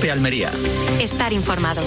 Conoce Almería. Estar informado.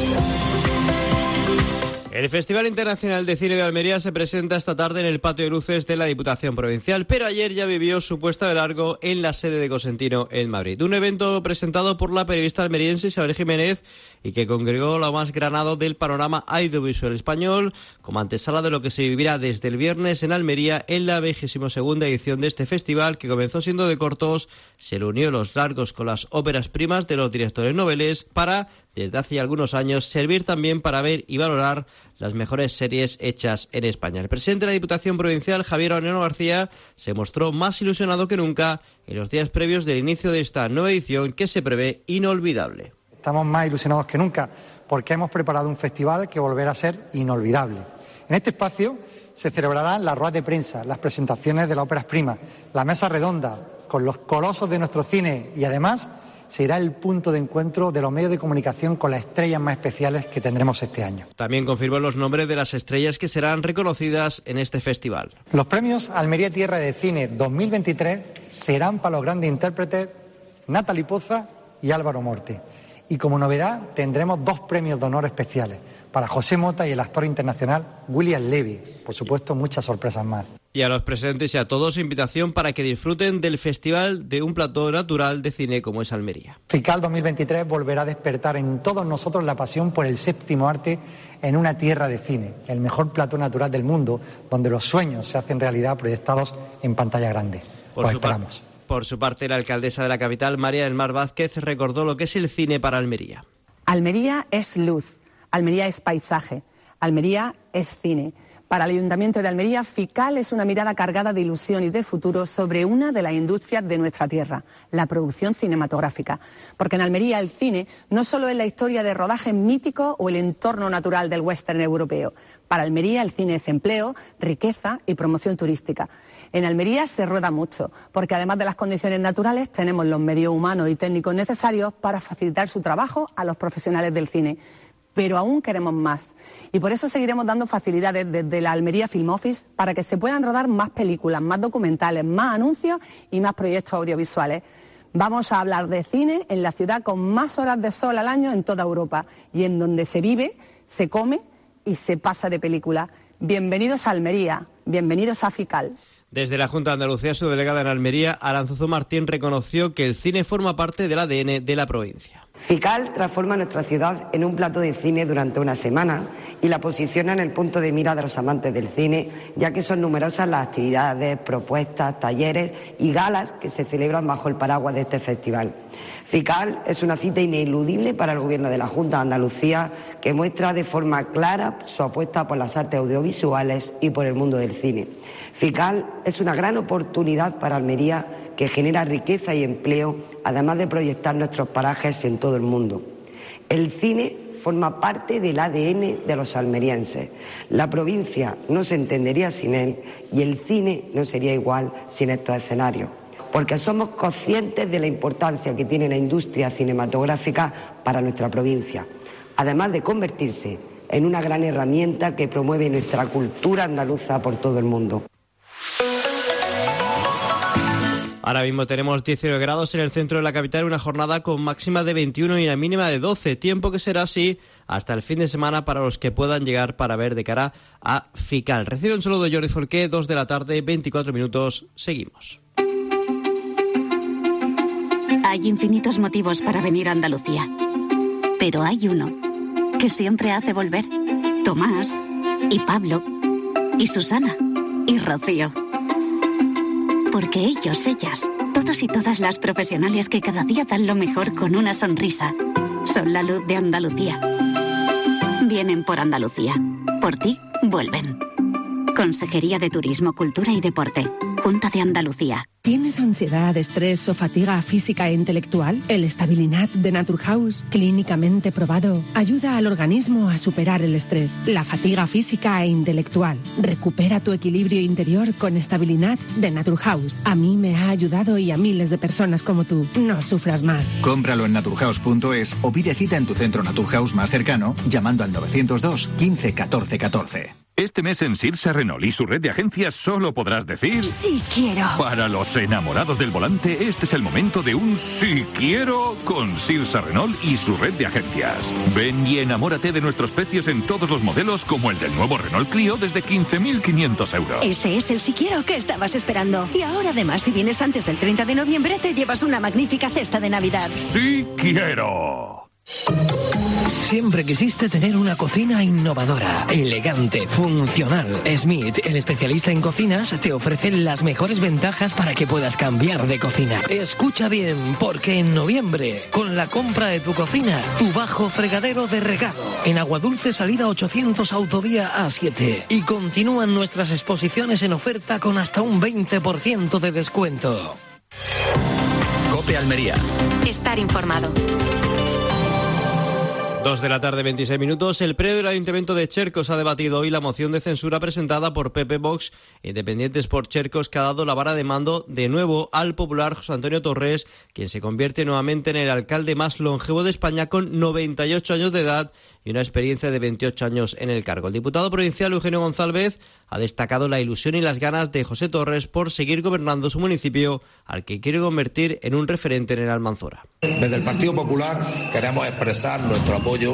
El Festival Internacional de Cine de Almería se presenta esta tarde en el Patio de Luces de la Diputación Provincial, pero ayer ya vivió su puesta de largo en la sede de Cosentino, en Madrid. Un evento presentado por la periodista almeriense Isabel Jiménez y que congregó lo más granado del panorama audiovisual español, como antesala de lo que se vivirá desde el viernes en Almería en la 22ª edición de este festival, que comenzó siendo de cortos, se le unió los largos con las óperas primas de los directores noveles para, desde hace algunos años, servir también para ver y valorar las mejores series hechas en España. El presidente de la Diputación Provincial, Javier Aunero García, se mostró más ilusionado que nunca en los días previos del inicio de esta nueva edición que se prevé inolvidable. Estamos más ilusionados que nunca porque hemos preparado un festival que volverá a ser inolvidable. En este espacio se celebrarán las ruedas de prensa, las presentaciones de las óperas primas, la mesa redonda con los colosos de nuestro cine y además será el punto de encuentro de los medios de comunicación con las estrellas más especiales que tendremos este año. También confirmó los nombres de las estrellas que serán reconocidas en este festival. Los premios Almería Tierra de Cine 2023 serán para los grandes intérpretes Natalie Poza y Álvaro Morte. Y como novedad tendremos 2 premios de honor especiales para José Mota y el actor internacional William Levy. Por supuesto, muchas sorpresas más. Y a los presentes y a todos, invitación para que disfruten del Festival de un plató natural de cine como es Almería. FICAL 2023 volverá a despertar en todos nosotros la pasión por el séptimo arte en una tierra de cine, el mejor plató natural del mundo, donde los sueños se hacen realidad proyectados en pantalla grande. Os esperamos. Por su parte, la alcaldesa de la capital, María del Mar Vázquez, recordó lo que es el cine para Almería. Almería es luz, Almería es paisaje, Almería es cine. Para el Ayuntamiento de Almería, FICAL es una mirada cargada de ilusión y de futuro sobre una de las industrias de nuestra tierra, la producción cinematográfica. Porque en Almería el cine no solo es la historia de rodajes míticos o el entorno natural del western europeo. Para Almería el cine es empleo, riqueza y promoción turística. En Almería se rueda mucho, porque además de las condiciones naturales tenemos los medios humanos y técnicos necesarios para facilitar su trabajo a los profesionales del cine. Pero aún queremos más. Y por eso seguiremos dando facilidades desde la Almería Film Office para que se puedan rodar más películas, más documentales, más anuncios y más proyectos audiovisuales. Vamos a hablar de cine en la ciudad con más horas de sol al año en toda Europa y en donde se vive, se come y se pasa de película. Bienvenidos a Almería, bienvenidos a FICAL. Desde la Junta de Andalucía, su delegada en Almería, Aranzazu Martín, reconoció que el cine forma parte del ADN de la provincia. FICAL transforma nuestra ciudad en un plató de cine durante una semana y la posiciona en el punto de mira de los amantes del cine, ya que son numerosas las actividades, propuestas, talleres y galas que se celebran bajo el paraguas de este festival. FICAL es una cita ineludible para el Gobierno de la Junta de Andalucía, que muestra de forma clara su apuesta por las artes audiovisuales y por el mundo del cine. FICAL es una gran oportunidad para Almería que genera riqueza y empleo, además de proyectar nuestros parajes en todo el mundo. El cine forma parte del ADN de los almerienses. La provincia no se entendería sin él y el cine no sería igual sin estos escenarios, porque somos conscientes de la importancia que tiene la industria cinematográfica para nuestra provincia, además de convertirse en una gran herramienta que promueve nuestra cultura andaluza por todo el mundo. Ahora mismo tenemos 19 grados en el centro de la capital, una jornada con máxima de 21 y una mínima de 12, tiempo que será así hasta el fin de semana para los que puedan llegar para ver de cara a FICAL. Recibe un saludo de Jordi Forqué, 2 de la tarde, 24 minutos, seguimos. Hay infinitos motivos para venir a Andalucía, pero hay uno que siempre hace volver. Tomás, y Pablo, y Susana, y Rocío. Porque ellos, ellas, todos y todas las profesionales que cada día dan lo mejor con una sonrisa, son la luz de Andalucía. Vienen por Andalucía. Por ti, vuelven. Consejería de Turismo, Cultura y Deporte. Junta de Andalucía. ¿Tienes ansiedad, estrés o fatiga física e intelectual? El Estabilinat de Naturhaus, clínicamente probado, ayuda al organismo a superar el estrés, la fatiga física e intelectual. Recupera tu equilibrio interior con Estabilinat de Naturhaus. A mí me ha ayudado y a miles de personas como tú. No sufras más. Cómpralo en naturhaus.es o pide cita en tu centro Naturhaus más cercano llamando al 902 15 14 14. Este mes en Sirsa Renault y su red de agencias solo podrás decir... ¡Sí quiero! Para los enamorados del volante, este es el momento de un sí quiero con Sirsa Renault y su red de agencias. Ven y enamórate de nuestros precios en todos los modelos, como el del nuevo Renault Clio desde 15.500 euros. Este es el sí quiero que estabas esperando. Y ahora además, si vienes antes del 30 de noviembre, te llevas una magnífica cesta de Navidad. ¡Sí quiero! Siempre quisiste tener una cocina innovadora, elegante, funcional. Smith, el especialista en cocinas, te ofrece las mejores ventajas para que puedas cambiar de cocina. Escucha bien, porque en noviembre, con la compra de tu cocina, tu bajo fregadero de regalo, en Aguadulce salida 800 autovía A7. Y continúan nuestras exposiciones en oferta con hasta un 20% de descuento. COPE Almería. Estar informado. 2 de la tarde, 26 minutos. El Pleno del Ayuntamiento de Chercos ha debatido hoy la moción de censura presentada por PP, Vox e Independientes por Chercos, que ha dado la vara de mando de nuevo al popular José Antonio Torres, quien se convierte nuevamente en el alcalde más longevo de España con 98 años de edad y una experiencia de 28 años en el cargo. El diputado provincial Eugenio González ha destacado la ilusión y las ganas de José Torres por seguir gobernando su municipio, al que quiere convertir en un referente en el Almanzora. Desde el Partido Popular queremos expresar nuestro apoyo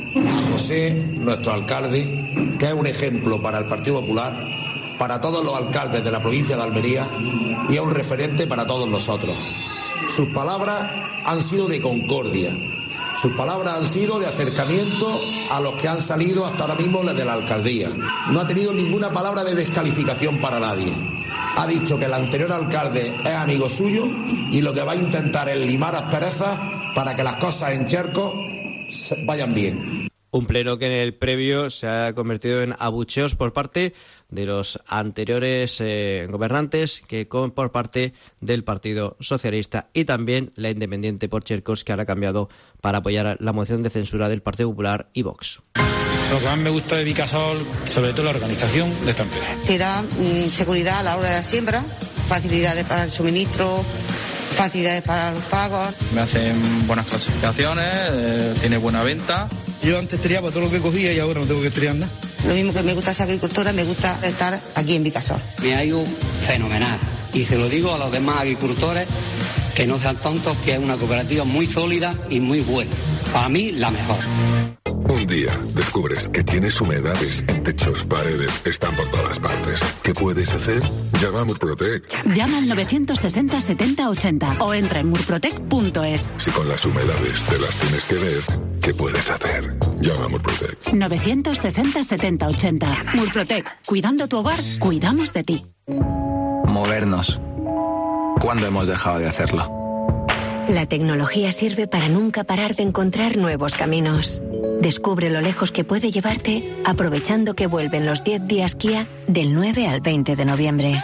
a José, nuestro alcalde, que es un ejemplo para el Partido Popular, para todos los alcaldes de la provincia de Almería y es un referente para todos nosotros. Sus palabras han sido de concordia. Sus palabras han sido de acercamiento a los que han salido hasta ahora mismo de la alcaldía. No ha tenido ninguna palabra de descalificación para nadie. Ha dicho que el anterior alcalde es amigo suyo y lo que va a intentar es limar asperezas para que las cosas en Chercos vayan bien. Un pleno que en el previo se ha convertido en abucheos por parte de los anteriores gobernantes que por parte del Partido Socialista y también la Independiente por Chercos, que ahora ha cambiado para apoyar la moción de censura del Partido Popular y Vox. Lo que más me gusta de Vicasol, sobre todo la organización de esta empresa. Te da seguridad a la hora de la siembra, facilidades para el suministro, facilidades para los pagos. Me hacen buenas clasificaciones, tiene buena venta. Yo antes triaba todo lo que cogía y ahora no tengo que triar nada. Lo mismo que me gusta ser agricultora, me gusta estar aquí en Vicasol. Me ha ido fenomenal y se lo digo a los demás agricultores que no sean tontos, que es una cooperativa muy sólida y muy buena. Para mí, la mejor. Un día descubres que tienes humedades en techos, paredes, están por todas partes. ¿Qué puedes hacer? Llama a Murprotec. Llama al 960 70 80 o entra en murprotec.es. Si con las humedades te las tienes que ver, ¿qué puedes hacer? Llama a Murprotec. 960 70 80. Murprotec. Cuidando tu hogar, cuidamos de ti. Movernos. ¿Cuándo hemos dejado de hacerlo? La tecnología sirve para nunca parar de encontrar nuevos caminos. Descubre lo lejos que puede llevarte aprovechando que vuelven los 10 días Kia del 9 al 20 de noviembre.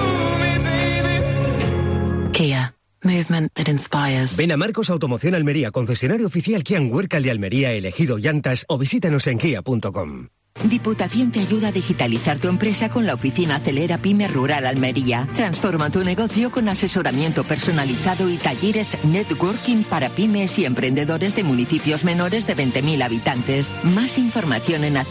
Kia. Movement that inspires. Ven a Marcos Automoción Almería, concesionario oficial Kia en Huércal de Almería, elegido llantas, o visítanos en kia.com. Diputación te ayuda a digitalizar tu empresa con la oficina Acelera Pyme Rural Almería. Transforma tu negocio con asesoramiento personalizado y talleres networking para pymes y emprendedores de municipios menores de 20.000 habitantes. Más información en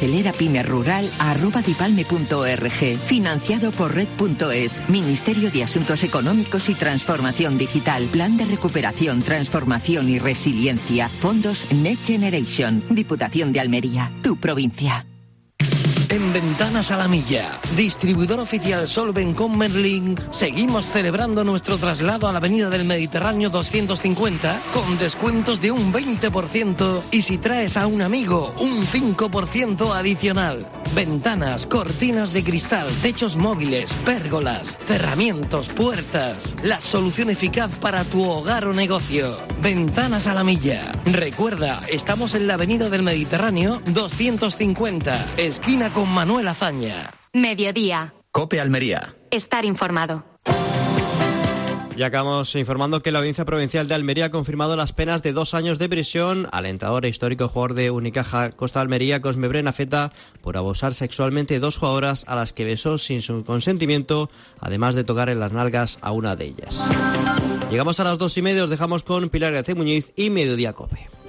acelerapymerural@dipalme.org. Financiado por Red.es, Ministerio de Asuntos Económicos y Transformación Digital. Plan de Recuperación, Transformación y Resiliencia. Fondos Next Generation. Diputación de Almería, tu provincia. En Ventanas a la Milla, distribuidor oficial Solven con Merlin, seguimos celebrando nuestro traslado a la Avenida del Mediterráneo 250 con descuentos de un 20% y si traes a un amigo, un 5% adicional. Ventanas, cortinas de cristal, techos móviles, pérgolas, cerramientos, puertas. La solución eficaz para tu hogar o negocio. Ventanas a la Milla. Recuerda, estamos en la Avenida del Mediterráneo 250, esquina con Manuel Azaña. Mediodía. COPE Almería. Estar informado. Ya acabamos informando que la Audiencia Provincial de Almería ha confirmado las penas de 2 años de prisión al entrenador e histórico jugador de Unicaja Costa Almería, Cosme Brenafeta, por abusar sexualmente de 2 jugadoras a las que besó sin su consentimiento, además de tocar en las nalgas a una de ellas. Llegamos a las 2:30, os dejamos con Pilar García Muñiz y Mediodía COPE.